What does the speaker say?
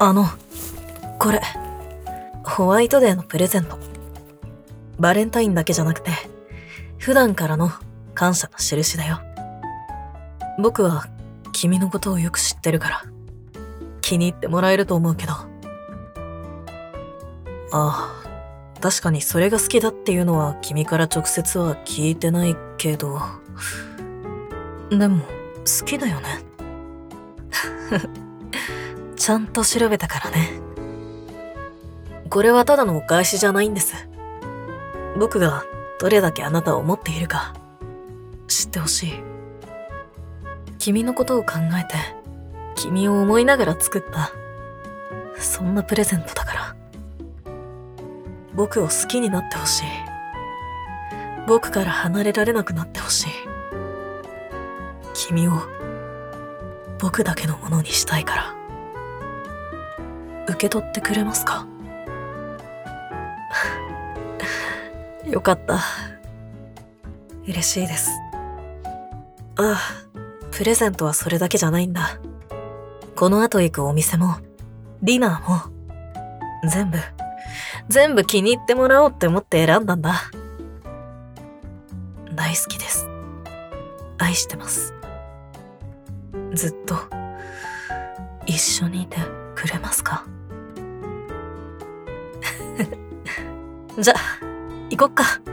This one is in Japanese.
あの、これ、ホワイトデーのプレゼント。バレンタインだけじゃなくて、普段からの感謝の印だよ。僕は君のことをよく知ってるから、気に入ってもらえると思うけど。ああ、確かにそれが好きだっていうのは君から直接は聞いてないけど、でも好きだよね。ちゃんと調べたからね。これはただのお返しじゃないんです。僕がどれだけあなたを思っているか知ってほしい。君のことを考えて、君を思いながら作った、そんなプレゼントだから。僕を好きになってほしい。僕から離れられなくなってほしい。君を僕だけのものにしたいから。受け取ってくれますか？よかった。嬉しいです。ああ、プレゼントはそれだけじゃないんだ。この後行くお店も、ディナーも、全部気に入ってもらおうって思って選んだんだ。大好きです。愛してます。ずっと、一緒にいてくれますか？じゃ、行こっか。